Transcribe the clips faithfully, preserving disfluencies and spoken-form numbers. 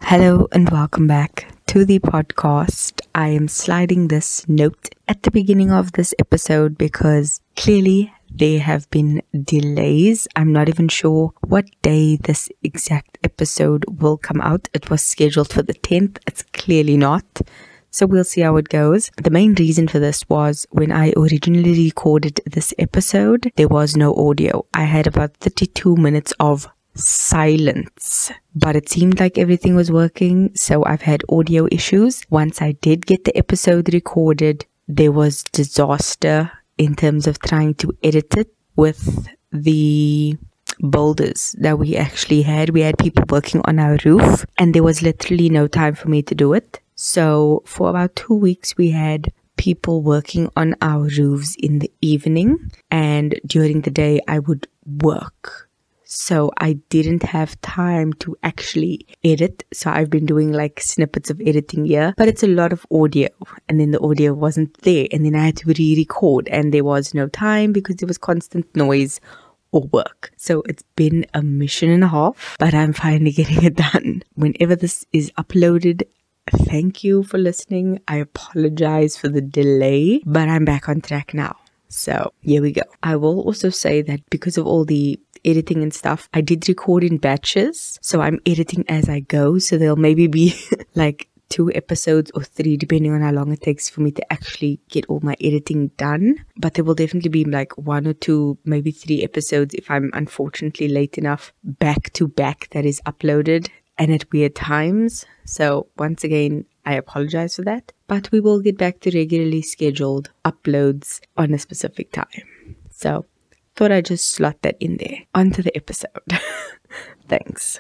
Hello and welcome back to the podcast. I am sliding this note at the beginning of this episode because clearly there have been delays. I'm not even sure what day this exact episode will come out. It was scheduled for the tenth. It's clearly not. So we'll see how it goes. The main reason for this was when I originally recorded this episode, there was no audio. I had about thirty-two minutes of silence, but it seemed like everything was working, so I've had audio issues. Once I did get the episode recorded, there was disaster in terms of trying to edit it with the builders that we actually had. We had people working on our roof and there was literally no time for me to do it. So for about two weeks we had people working on our roofs in the evening, and during the day I would work. So I didn't have time to actually edit. So I've been doing like snippets of editing here, but it's a lot of audio, and then the audio wasn't there, and then I had to re-record and there was no time because there was constant noise or work. So it's been a mission and a half, but I'm finally getting it done. Whenever this is uploaded, thank you for listening. I apologize for the delay, but I'm back on track now. So here we go. I will also say that because of all the editing and stuff, I did record in batches, so I'm editing as I go, so there'll maybe be like two episodes or three depending on how long it takes for me to actually get all my editing done. But there will definitely be like one or two, maybe three episodes if I'm unfortunately late enough back to back that is uploaded and at weird times. So once again, I apologize for that, but we will get back to regularly scheduled uploads on a specific time. So thought I'd just slot that in there. On to the episode. Thanks.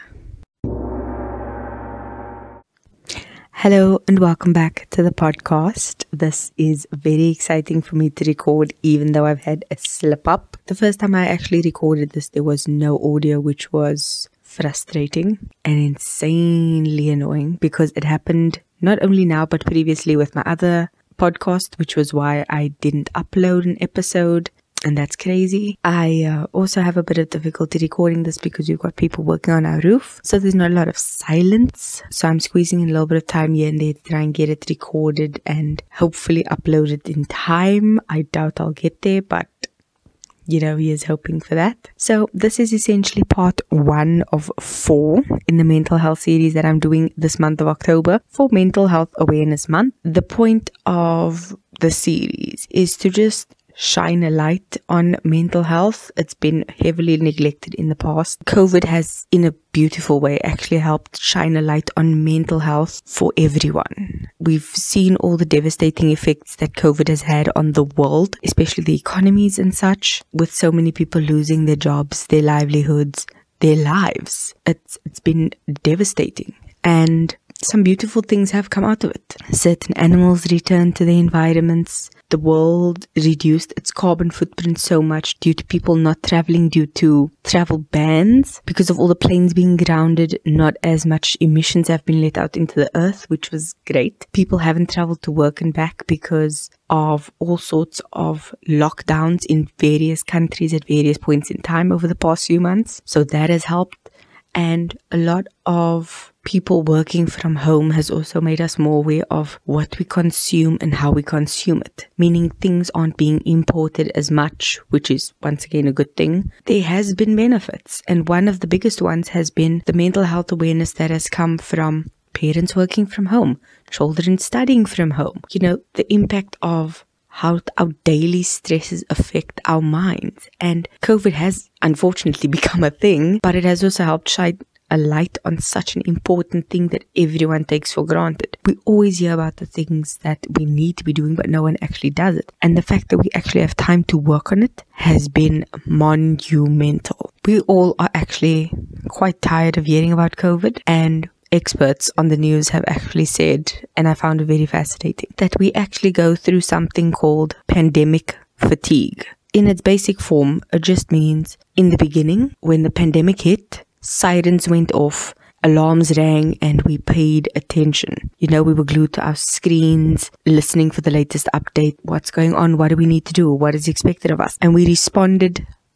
Hello and welcome back to the podcast. This is very exciting for me to record, even though I've had a slip up. The first time I actually recorded this, there was no audio, which was frustrating and insanely annoying because it happened not only now but previously with my other podcast, which was why I didn't upload an episode. And that's crazy. I uh, also have a bit of difficulty recording this because we've got people working on our roof. So there's not a lot of silence. So I'm squeezing in a little bit of time here and there to try and get it recorded and hopefully uploaded in time. I doubt I'll get there, but you know, he is hoping for that. So this is essentially part one of four in the mental health series that I'm doing this month of October for Mental Health Awareness Month. The point of the series is to just shine a light on mental health. It's been heavily neglected in the past. COVID has, in a beautiful way, actually helped shine a light on mental health for everyone. We've seen all the devastating effects that COVID has had on the world, especially the economies and such, with so many people losing their jobs, their livelihoods, their lives. It's it's been devastating. And some beautiful things have come out of it. Certain animals returned to their environments. The world reduced its carbon footprint so much due to people not traveling due to travel bans. Because of all the planes being grounded, not as much emissions have been let out into the earth, which was great. People haven't traveled to work and back because of all sorts of lockdowns in various countries at various points in time over the past few months. So that has helped. And a lot of people working from home has also made us more aware of what we consume and how we consume it. Meaning things aren't being imported as much, which is once again a good thing. There has been benefits, and one of the biggest ones has been the mental health awareness that has come from parents working from home, children studying from home. You know, the impact of how our daily stresses affect our minds. And COVID has unfortunately become a thing, but it has also helped shine a light on such an important thing that everyone takes for granted. We always hear about the things that we need to be doing, but no one actually does it. And the fact that we actually have time to work on it has been monumental. We all are actually quite tired of hearing about COVID, and experts on the news have actually said, and I found it very fascinating, that we actually go through something called pandemic fatigue. In its basic form, it just means in the beginning, when the pandemic hit, sirens went off, alarms rang, and we paid attention. You know, we were glued to our screens, listening for the latest update. What's going on? What do we need to do? What is expected of us? And we responded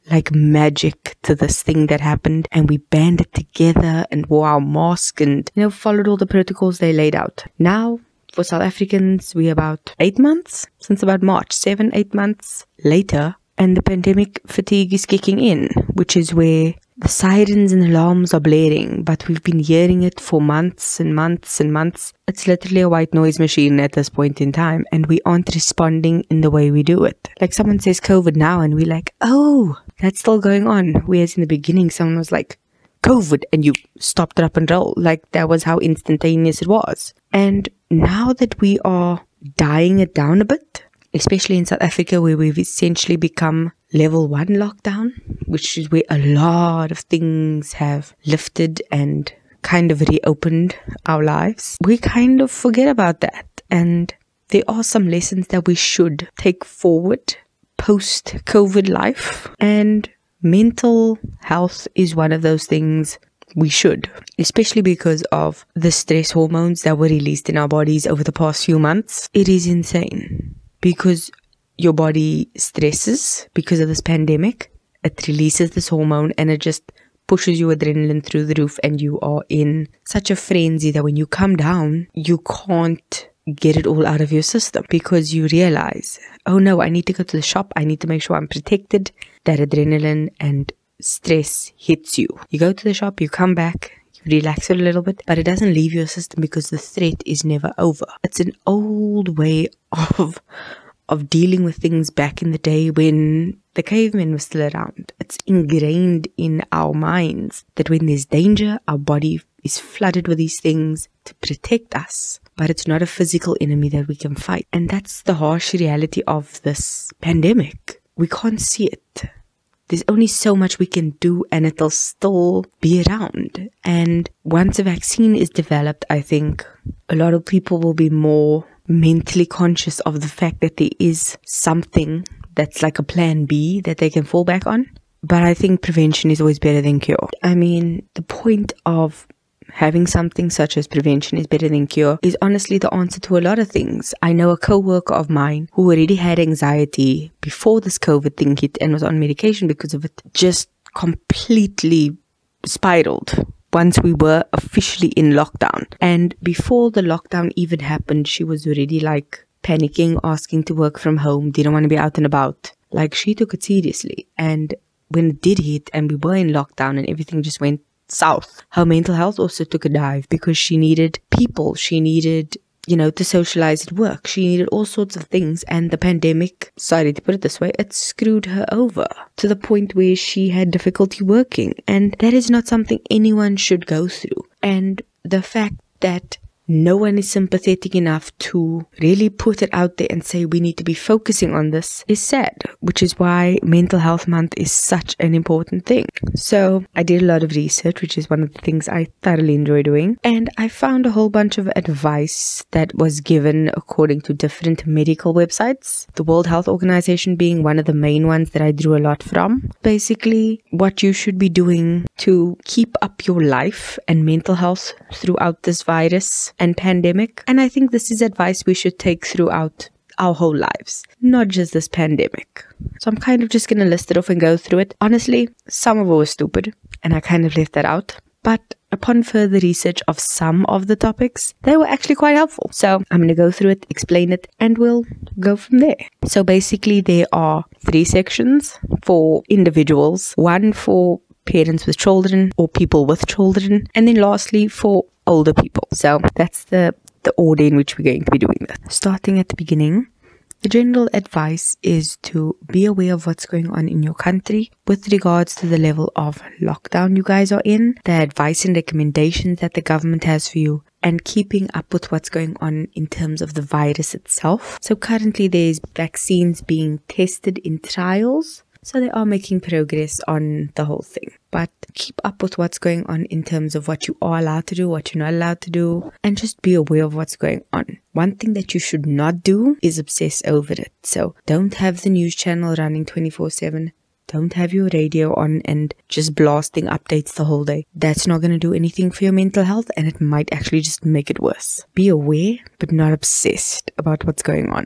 like magic to this thing that happened, and we banded together and wore our mask and, you know, followed all the protocols they laid out. Now, for South Africans, we're about eight months, since about March, seven, eight months later, and the pandemic fatigue is kicking in, which is where the sirens and alarms are blaring, but we've been hearing it for months and months and months. It's literally a white noise machine at this point in time, and we aren't responding in the way we do it. Like someone says COVID now, and we're like, oh, that's still going on. Whereas in the beginning, someone was like, COVID, and you stopped it up and roll. Like that was how instantaneous it was. And now that we are dying it down a bit, especially in South Africa, where we've essentially become level one lockdown, which is where a lot of things have lifted and kind of reopened our lives, we kind of forget about that. And there are some lessons that we should take forward post-COVID life. And mental health is one of those things we should, especially because of the stress hormones that were released in our bodies over the past few months. It is insane. Because your body stresses because of this pandemic, it releases this hormone and it just pushes your adrenaline through the roof, and you are in such a frenzy that when you come down, you can't get it all out of your system because you realize, oh no, I need to go to the shop, I need to make sure I'm protected. That adrenaline and stress hits you. You go to the shop, you come back, you relax it a little bit, but it doesn't leave your system because the threat is never over. It's an old way of of dealing with things back in the day when the cavemen were still around. It's ingrained in our minds that when there's danger, our body is flooded with these things to protect us. But it's not a physical enemy that we can fight. And that's the harsh reality of this pandemic. We can't see it. There's only so much we can do, and it'll still be around. And once a vaccine is developed, I think a lot of people will be more mentally conscious of the fact that there is something that's like a plan B that they can fall back on. But I think prevention is always better than cure. I mean, the point of having something such as prevention is better than cure is honestly the answer to a lot of things. I know a co-worker of mine who already had anxiety before this COVID thing hit and was on medication because of it, just completely spiraled once we were officially in lockdown. And before the lockdown even happened, she was already like panicking, asking to work from home, didn't want to be out and about. Like, she took it seriously. And when it did hit and we were in lockdown and everything just went south, her mental health also took a dive because she needed people. She needed, you know, to socialize at work. She needed all sorts of things. And the pandemic, sorry to put it this way, it screwed her over to the point where she had difficulty working. And that is not something anyone should go through. And the fact that no one is sympathetic enough to really put it out there and say we need to be focusing on this is sad, which is why Mental Health Month is such an important thing. So I did a lot of research, which is one of the things I thoroughly enjoy doing, and I found a whole bunch of advice that was given according to different medical websites, the World Health Organization being one of the main ones that I drew a lot from. Basically, what you should be doing to keep up your life and mental health throughout this virus and pandemic. And I think this is advice we should take throughout our whole lives, not just this pandemic. So I'm kind of just going to list it off and go through it. Honestly, some of it was stupid and I kind of left that out. But upon further research of some of the topics, they were actually quite helpful. So I'm going to go through it, explain it, and we'll go from there. So basically there are three sections for individuals, one for parents with children or people with children, and then lastly for older people. So that's the, the order in which we're going to be doing this. Starting at the beginning, the general advice is to be aware of what's going on in your country with regards to the level of lockdown you guys are in, the advice and recommendations that the government has for you, and keeping up with what's going on in terms of the virus itself. So currently there's vaccines being tested in trials. So they are making progress on the whole thing. But keep up with what's going on in terms of what you are allowed to do, what you're not allowed to do, and just be aware of what's going on. One thing that you should not do is obsess over it. So don't have the news channel running twenty-four seven. Don't have your radio on and just blasting updates the whole day. That's not going to do anything for your mental health, and it might actually just make it worse. Be aware, but not obsessed about what's going on.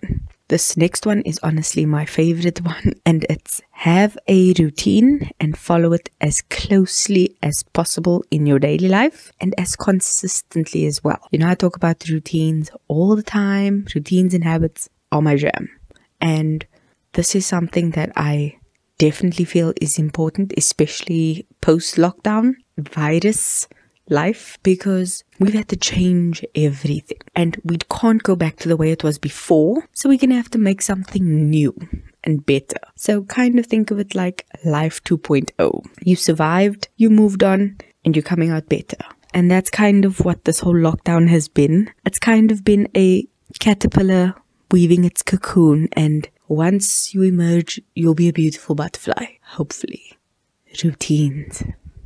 This next one is honestly my favorite one, and it's have a routine and follow it as closely as possible in your daily life and as consistently as well. You know, I talk about routines all the time. Routines and habits are my jam. And this is something that I definitely feel is important, especially post-lockdown virus life, because we've had to change everything and we can't go back to the way it was before. So we're going to have to make something new and better. So kind of think of it like life two point oh. You survived, you moved on, and you're coming out better. And that's kind of what this whole lockdown has been. It's kind of been a caterpillar weaving its cocoon, and once you emerge, you'll be a beautiful butterfly, hopefully. Routines.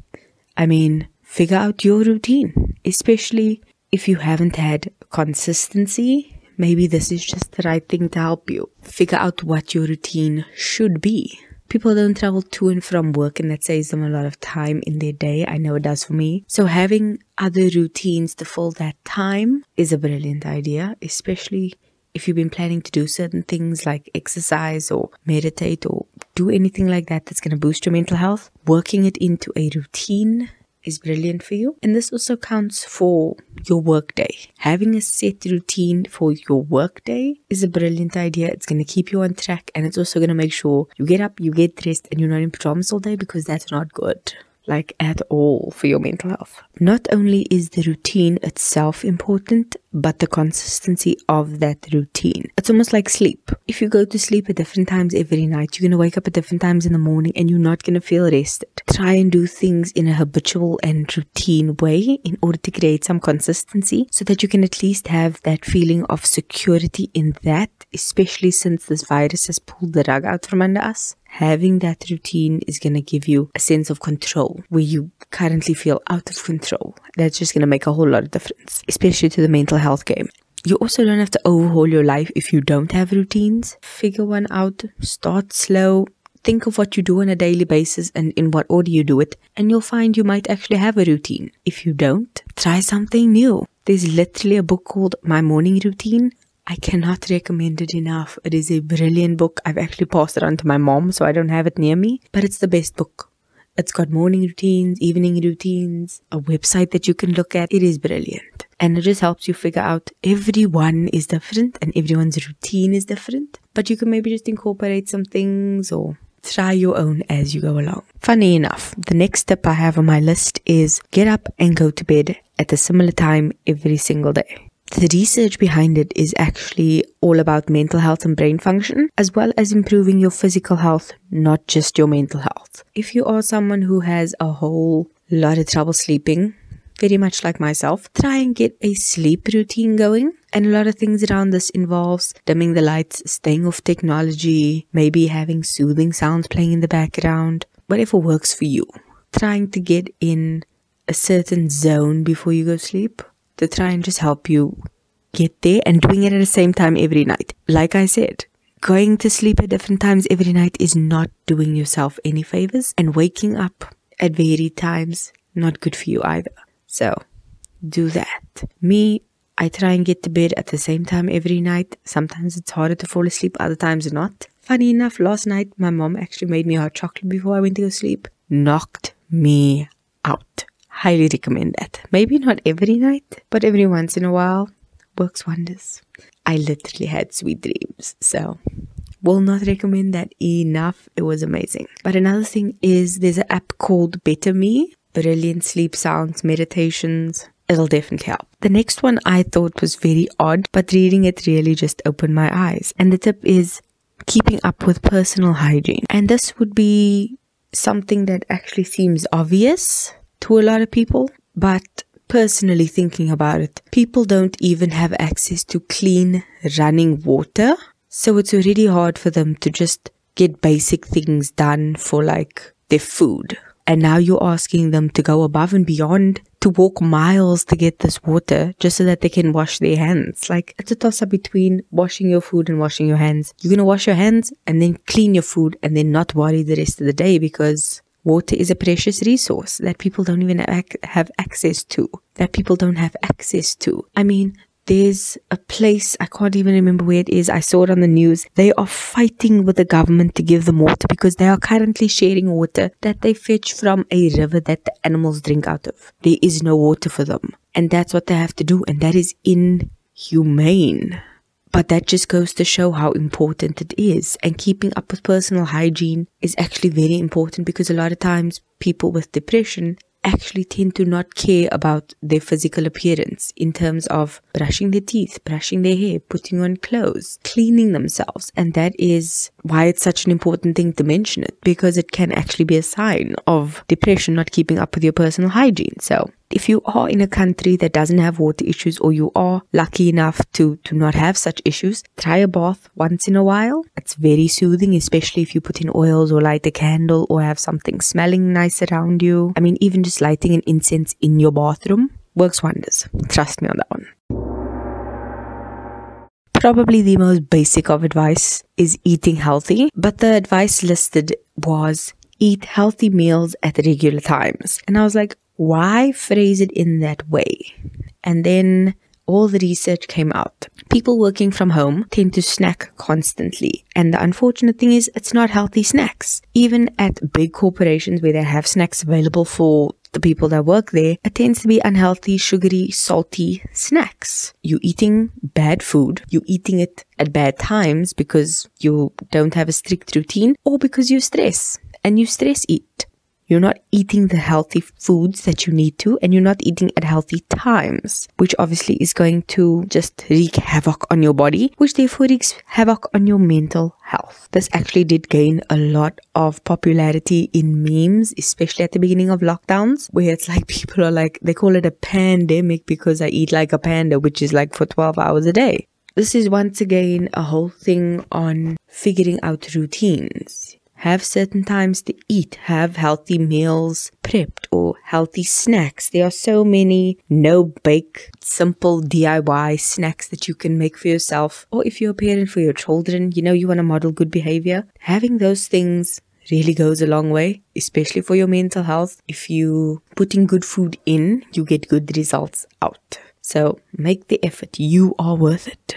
I mean, figure out your routine, especially if you haven't had consistency. Maybe this is just the right thing to help you. Figure out what your routine should be. People don't travel to and from work, and that saves them a lot of time in their day. I know it does for me. So having other routines to fill that time is a brilliant idea, especially if you've been planning to do certain things like exercise or meditate or do anything like that that's going to boost your mental health. Working it into a routine is brilliant for you. And this also counts for your workday. Having a set routine for your workday is a brilliant idea. It's going to keep you on track, and it's also going to make sure you get up, you get dressed, and you're not in pajamas all day, because that's not good. Like at all for your mental health. Not only is the routine itself important, but the consistency of that routine. It's almost like sleep. If you go to sleep at different times every night, you're going to wake up at different times in the morning and you're not going to feel rested. Try and do things in a habitual and routine way in order to create some consistency so that you can at least have that feeling of security in that, especially since this virus has pulled the rug out from under us. Having that routine is going to give you a sense of control where you currently feel out of control. That's just going to make a whole lot of difference, especially to the mental health game. You also don't have to overhaul your life if you don't have routines. Figure one out, start slow, think of what you do on a daily basis and in what order you do it, and you'll find you might actually have a routine. If you don't, try something new. There's literally a book called My Morning Routine. I cannot recommend it enough. It is a brilliant book. I've actually passed it on to my mom, so I don't have it near me, but it's the best book. It's got morning routines, evening routines, a website that you can look at. It is brilliant. And it just helps you figure out everyone is different and everyone's routine is different. But you can maybe just incorporate some things or try your own as you go along. Funny enough, the next step I have on my list is get up and go to bed at a similar time every single day. The research behind it is actually all about mental health and brain function, as well as improving your physical health, not just your mental health. If you are someone who has a whole lot of trouble sleeping, very much like myself, try and get a sleep routine going. And a lot of things around this involves dimming the lights, staying off technology, maybe having soothing sounds playing in the background, whatever works for you. Trying to get in a certain zone before you go sleep to try and just help you get there, and doing it at the same time every night. Like I said, going to sleep at different times every night is not doing yourself any favors, and waking up at varied times, not good for you either. So do that. Me, I try and get to bed at the same time every night. Sometimes it's harder to fall asleep, other times not. Funny enough, last night my mom actually made me hot chocolate before I went to go sleep. Knocked me out. Highly recommend that. Maybe not every night, but every once in a while works wonders. I literally had sweet dreams, so will not recommend that enough. It was amazing. But another thing is there's an app called Better Me. Brilliant sleep sounds, meditations. It'll definitely help. The next one I thought was very odd, but reading it really just opened my eyes. And the tip is keeping up with personal hygiene. And this would be something that actually seems obvious to a lot of people, but personally thinking about it, people don't even have access to clean running water, so it's already hard for them to just get basic things done for like their food. And now you're asking them to go above and beyond to walk miles to get this water just so that they can wash their hands. Like, it's a toss-up between washing your food and washing your hands. You're going to wash your hands and then clean your food and then not worry the rest of the day, because water is a precious resource that people don't even have access to, that people don't have access to. I mean, there's a place, I can't even remember where it is. I saw it on the news. They are fighting with the government to give them water because they are currently sharing water that they fetch from a river that the animals drink out of. There is no water for them. And that's what they have to do. And that is inhumane. But that just goes to show how important it is. And keeping up with personal hygiene is actually very important because a lot of times people with depression actually tend to not care about their physical appearance in terms of brushing their teeth, brushing their hair, putting on clothes, cleaning themselves. And that is why it's such an important thing to mention it, because it can actually be a sign of depression, not keeping up with your personal hygiene. So if you are in a country that doesn't have water issues, or you are lucky enough to, to not have such issues, try a bath once in a while. It's very soothing, especially if you put in oils or light a candle or have something smelling nice around you. I mean, even just lighting an incense in your bathroom works wonders. Trust me on that one. Probably the most basic of advice is eating healthy, but the advice listed was eat healthy meals at regular times. And I was like, why phrase it in that way? And then all the research came out. People working from home tend to snack constantly. And the unfortunate thing is, it's not healthy snacks. Even at big corporations where they have snacks available for the people that work there, it tends to be unhealthy, sugary, salty snacks. You're eating bad food. You're eating it at bad times because you don't have a strict routine, or because you stress and you stress eat. You're not eating the healthy foods that you need to, and you're not eating at healthy times, which obviously is going to just wreak havoc on your body, which therefore wreaks havoc on your mental health. This actually did gain a lot of popularity in memes, especially at the beginning of lockdowns, where it's like people are like, they call it a pandemic because I eat like a panda, which is like for twelve hours a day. This is once again a whole thing on figuring out routines. Have certain times to eat, have healthy meals prepped or healthy snacks. There are so many no-bake, simple D I Y snacks that you can make for yourself. Or if you're a parent for your children, you know you want to model good behavior. Having those things really goes a long way, especially for your mental health. If you putting good food in, you get good results out. So make the effort. You are worth it.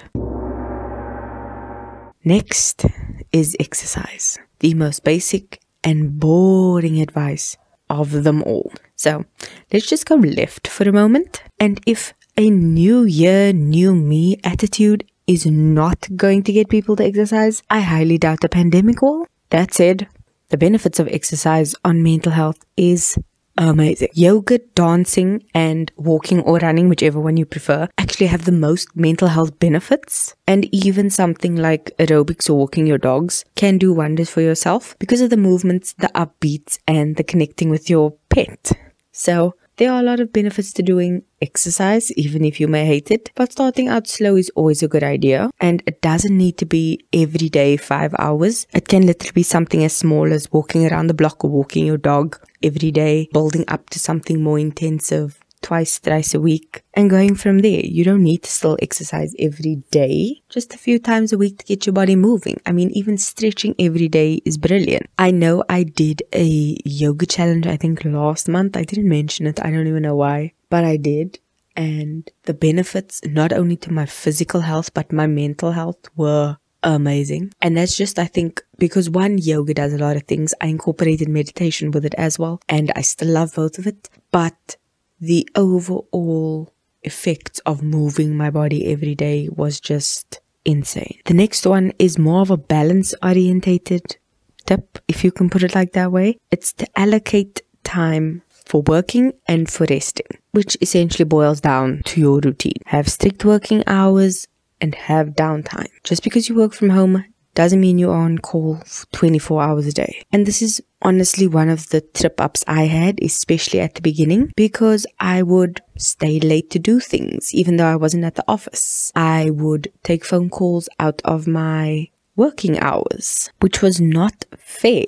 Next is exercise. The most basic and boring advice of them all. So let's just go left for a moment. And if a new year, new me attitude is not going to get people to exercise, I highly doubt the pandemic will. That said, the benefits of exercise on mental health is amazing. Yoga, dancing, and walking or running, whichever one you prefer, actually have the most mental health benefits. And even something like aerobics or walking your dogs can do wonders for yourself because of the movements, the upbeats, and the connecting with your pet. So there are a lot of benefits to doing exercise, even if you may hate it. But starting out slow is always a good idea. And it doesn't need to be every day five hours. It can literally be something as small as walking around the block or walking your dog every day, building up to something more intensive twice, thrice a week, and going from there. You don't need to still exercise every day, just a few times a week to get your body moving. I mean, even stretching every day is brilliant. I know I did a yoga challenge, I think last month. I didn't mention it. I don't even know why, but I did. And the benefits, not only to my physical health, but my mental health were amazing. And that's just, I think, because one, yoga does a lot of things. I incorporated meditation with it as well, and I still love both of it. But the overall effect of moving my body every day was just insane. The next one is more of a balance orientated tip, if you can put it like that way. It's to allocate time for working and for resting, which essentially boils down to your routine. Have strict working hours and have downtime. Just because you work from home doesn't mean you're on call for twenty-four hours a day. And this is honestly one of the trip ups I had, especially at the beginning, because I would stay late to do things, even though I wasn't at the office. I would take phone calls out of my working hours, which was not fair.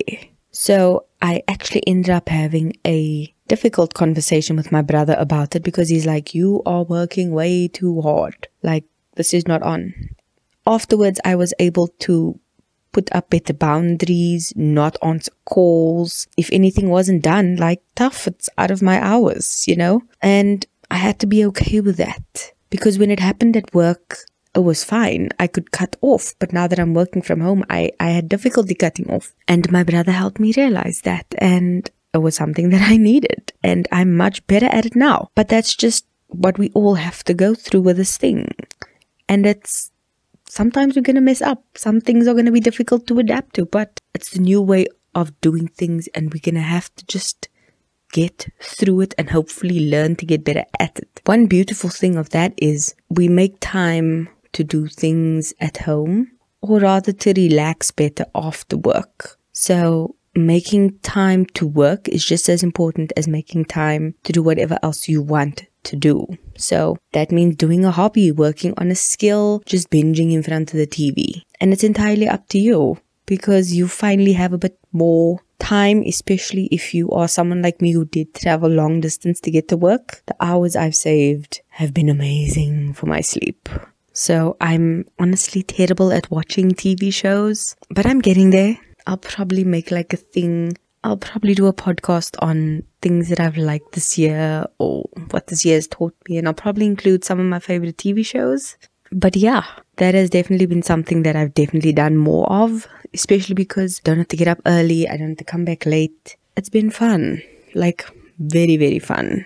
So I actually ended up having a difficult conversation with my brother about it, because he's like, you are working way too hard. Like, this is not on. Afterwards, I was able to put up better boundaries, not answer calls. If anything wasn't done, like, tough, it's out of my hours, you know? And I had to be okay with that. Because when it happened at work, it was fine. I could cut off. But now that I'm working from home, I, I had difficulty cutting off. And my brother helped me realize that. And it was something that I needed. And I'm much better at it now. But that's just what we all have to go through with this thing. And it's sometimes we're going to mess up. Some things are going to be difficult to adapt to. But it's the new way of doing things. And we're going to have to just get through it and hopefully learn to get better at it. One beautiful thing of that is we make time to do things at home, or rather to relax better after work. So making time to work is just as important as making time to do whatever else you want to do. So that means doing a hobby, working on a skill, just binging in front of the T V. And it's entirely up to you, because you finally have a bit more time, especially if you are someone like me who did travel long distance to get to work. The hours I've saved have been amazing for my sleep. So I'm honestly terrible at watching T V shows, but I'm getting there. I'll probably make like a thing. I'll probably do a podcast on things that I've liked this year or what this year has taught me. And I'll probably include some of my favorite T V shows. But yeah, that has definitely been something that I've definitely done more of, especially because I don't have to get up early. I don't have to come back late. It's been fun, like very, very fun.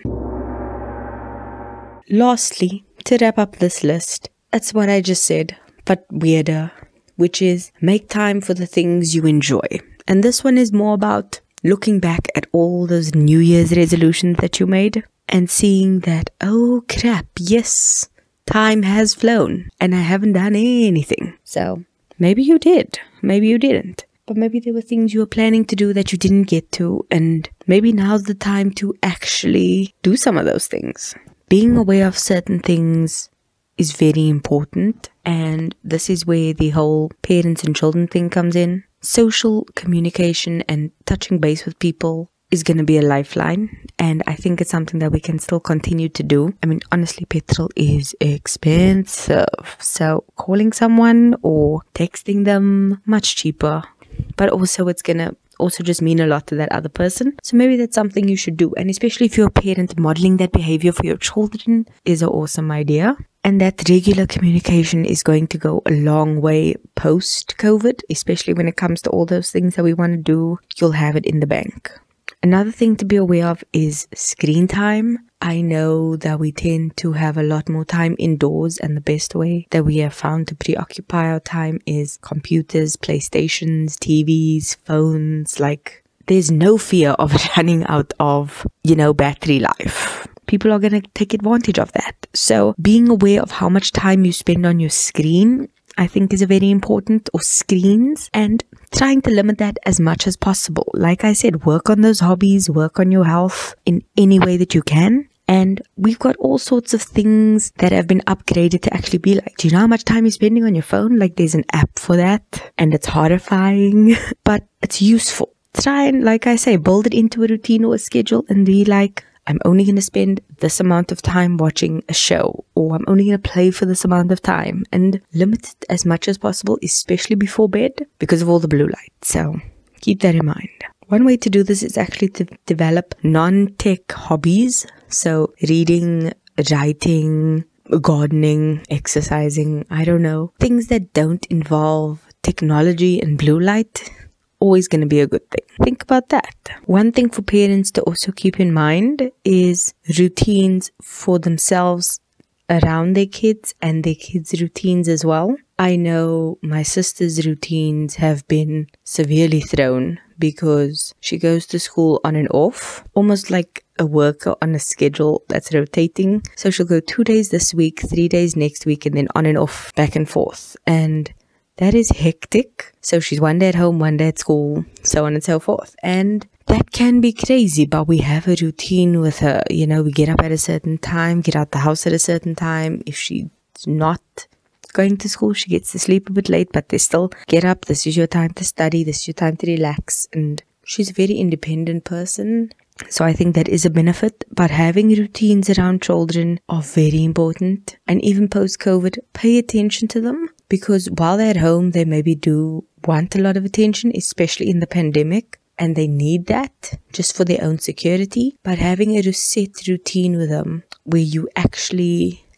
Lastly, to wrap up this list, it's what I just said, but weirder, which is make time for the things you enjoy. And this one is more about looking back at all those New Year's resolutions that you made and seeing that, oh crap, yes, time has flown and I haven't done anything. So maybe you did, maybe you didn't. But maybe there were things you were planning to do that you didn't get to. And maybe now's the time to actually do some of those things. Being aware of certain things is very important, and this is where the whole parents and children thing comes in. Social communication and touching base with people is going to be a lifeline, and I think it's something that we can still continue to do. I mean, honestly, petrol is expensive, so calling someone or texting them, much cheaper, but also it's going to also just mean a lot to that other person. So maybe that's something you should do, and especially if you're a parent, modeling that behavior for your children is an awesome idea. And that regular communication is going to go a long way post-COVID, especially when it comes to all those things that we want to do. You'll have it in the bank. Another thing to be aware of is screen time. I know that we tend to have a lot more time indoors, and the best way that we have found to preoccupy our time is computers, PlayStations, T Vs, phones. Like, there's no fear of running out of, you know, battery life. People are going to take advantage of that. So being aware of how much time you spend on your screen, I think, is a very important, or screens, and trying to limit that as much as possible. Like I said, work on those hobbies, work on your health in any way that you can. And we've got all sorts of things that have been upgraded to actually be like, do you know how much time you're spending on your phone? Like, there's an app for that, and it's horrifying, but it's useful. Try and, like I say, build it into a routine or a schedule and be like, I'm only going to spend this amount of time watching a show, or I'm only going to play for this amount of time, and limit it as much as possible, especially before bed, because of all the blue light. So keep that in mind. One way to do this is actually to develop non-tech hobbies. So reading, writing, gardening, exercising, I don't know, things that don't involve technology and blue light. Always going to be a good thing. Think about that. One thing for parents to also keep in mind is routines for themselves around their kids and their kids' routines as well. I know my sister's routines have been severely thrown because she goes to school on and off, almost like a worker on a schedule that's rotating. So she'll go two days this week, three days next week, and then on and off, back and forth. And that is hectic. So she's one day at home, one day at school, so on and so forth. And that can be crazy, but we have a routine with her. You know, we get up at a certain time, get out the house at a certain time. If she's not going to school, she gets to sleep a bit late, but they still get up. This is your time to study. This is your time to relax. And she's a very independent person. So I think that is a benefit. But having routines around children are very important. And even post-COVID, pay attention to them. Because while they're at home, they maybe do want a lot of attention, especially in the pandemic. And they need that just for their own security. But having a set routine with them where you actually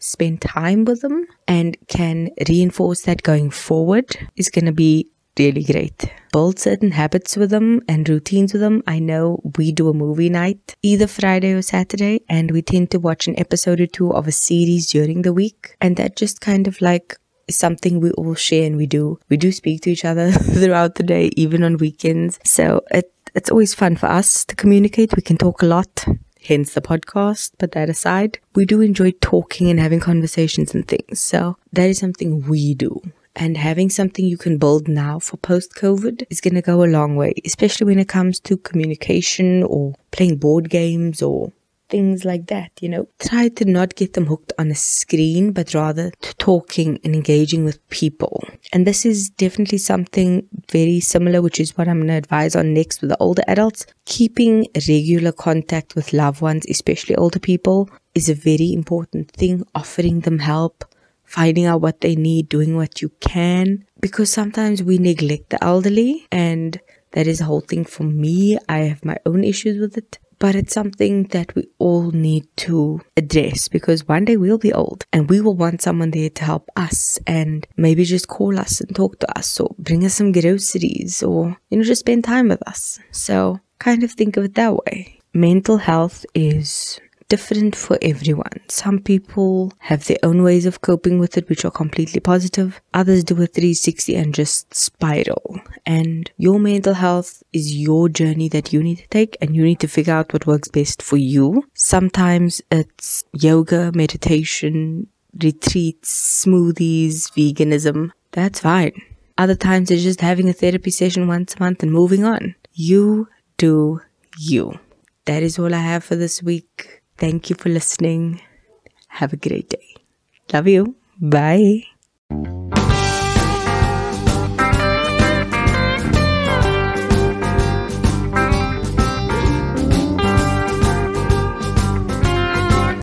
spend time with them and can reinforce that going forward is going to be really great. Build certain habits with them and routines with them. I know we do a movie night either Friday or Saturday, and we tend to watch an episode or two of a series during the week, and that just kind of like is something we all share, and we do we do speak to each other throughout the day, even on weekends. So it it's always fun for us to communicate. We can talk a lot, hence the podcast. But that aside, we do enjoy talking and having conversations and things. So that is something we do. And having something you can build now for post-COVID is going to go a long way, especially when it comes to communication or playing board games or things like that, you know. Try to not get them hooked on a screen, but rather to talking and engaging with people. And this is definitely something very similar, which is what I'm going to advise on next with the older adults. Keeping regular contact with loved ones, especially older people, is a very important thing. Offering them help, finding out what they need, doing what you can, because sometimes we neglect the elderly, and that is a whole thing for me. I have my own issues with it, but it's something that we all need to address, because one day we'll be old and we will want someone there to help us and maybe just call us and talk to us or bring us some groceries or, you know, just spend time with us. So kind of think of it that way. Mental health is different for everyone. Some people have their own ways of coping with it, which are completely positive. Others do a three sixty and just spiral. And your mental health is your journey that you need to take, and you need to figure out what works best for you. Sometimes it's yoga, meditation, retreats, smoothies, veganism. That's fine. Other times it's just having a therapy session once a month and moving on. You do you. That is all I have for this week. Thank you for listening. Have a great day. Love you. Bye.